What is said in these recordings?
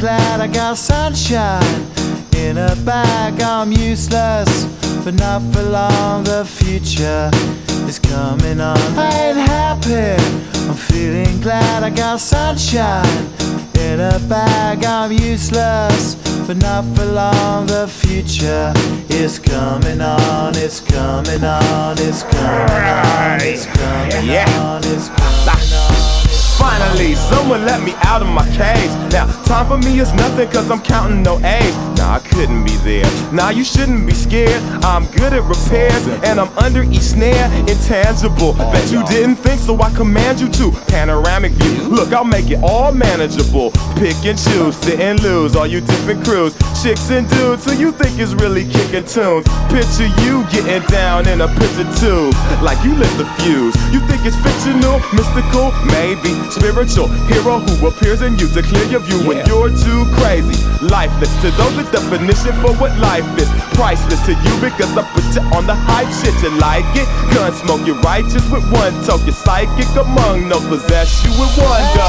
glad I got sunshine in a bag. I'm useless, but not for long. The future is coming on. I ain't happy, I'm feeling glad I got sunshine in a bag. I'm useless, but not for long. The future is coming on. It's coming on. It's coming on. It's coming on. It's coming on. Finally, someone let me out of my cage. Now, time for me is nothing cause I'm counting no A's. Nah, I couldn't be there. Nah, you shouldn't be scared. I'm good at repairs and I'm under each snare. Intangible, bet you didn't think, so I command you to. Panoramic view, look, I'll make it all manageable. Pick and choose, sit and lose, all you different crews. Chicks and dudes who you think is really kicking tunes. Picture you getting down in a picture tube, like you lit the fuse. You think it's fictional, mystical, maybe spiritual hero who appears in you to clear your view when you're too crazy. Lifeless to those, the definition for what life is. Priceless to you because I put you on the hype shit. You like it? Gun smoke, you're righteous with one toke. You're psychic among those, possess you with one go.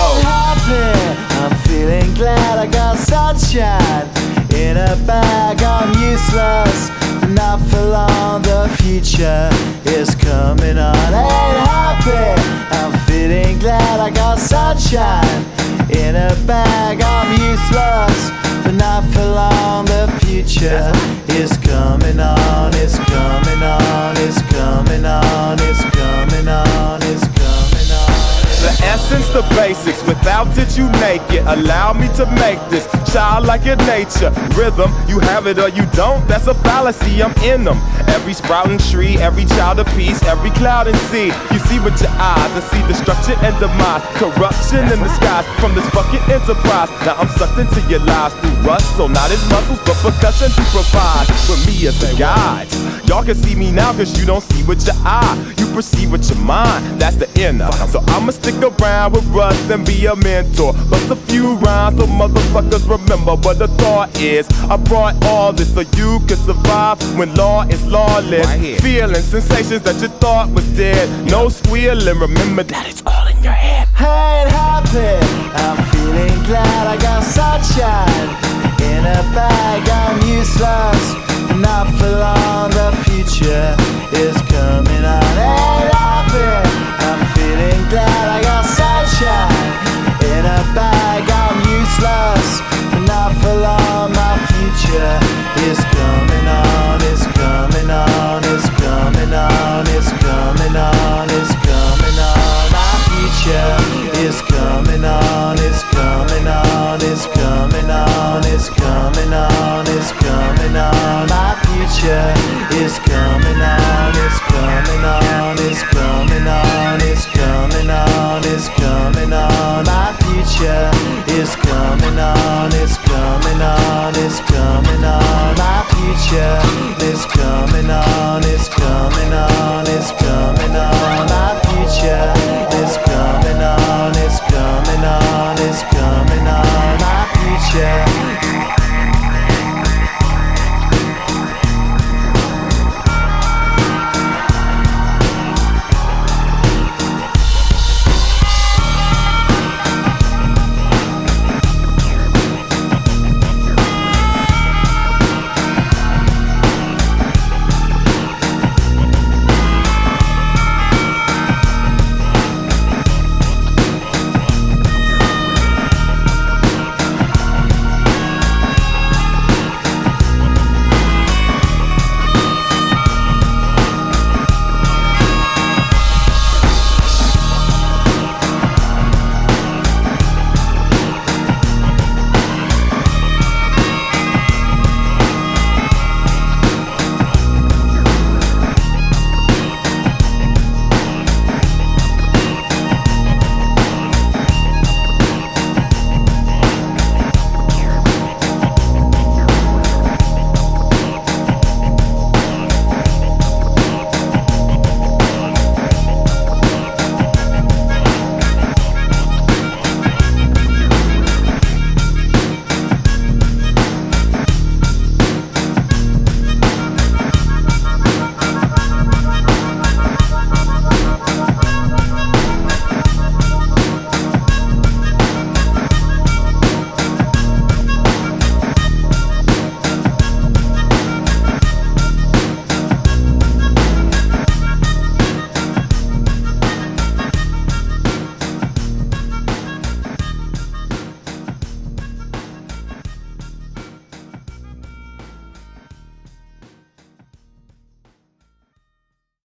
I'm feeling glad I got sunshine in a bag. I'm useless, but not for long. The future is coming on. Ain't happy, I'm feeling glad I got sunshine in a bag. I'm useless, but not for long. The future is coming on. It's coming on. It's coming on. It's coming on. It's coming on. The essence, the basics, without it you make it. Allow me to make this childlike in nature. Rhythm, you have it or you don't, that's a fallacy, I'm in them. Every sprouting tree, every child of peace, every cloud and sea. You see with your eyes and see destruction and demise. Corruption in the skies from this fucking enterprise. Now I'm sucked into your lives through rust, so not as muscles but percussion to provide with me as a guide. Y'all can see me now cause you don't see with your eye. You perceive with your mind, that's the inner. So I'ma stick around with Russ and be a mentor. Bust a few rhymes so motherfuckers remember what the thought is. I brought all this so you can survive when law is lawless. Feeling sensations that you thought was dead. No squealing, remember that it's all in your head. I ain't happy, I'm feeling glad I got sunshine in a bag. I'm useless, not for long. The future is coming on. Ain't happy, I'm feeling glad I got sunshine in a bag. I'm useless, not for long. My future is coming on. It's coming on. It's coming on. It's coming on. It's coming on. My future is coming on. It's coming on. It's coming on. It's coming on. It's coming on. My future is coming on. It's coming on. It's coming on. It's coming on. It's coming on. My future is coming on. It's coming on. It's coming on. My future is coming on.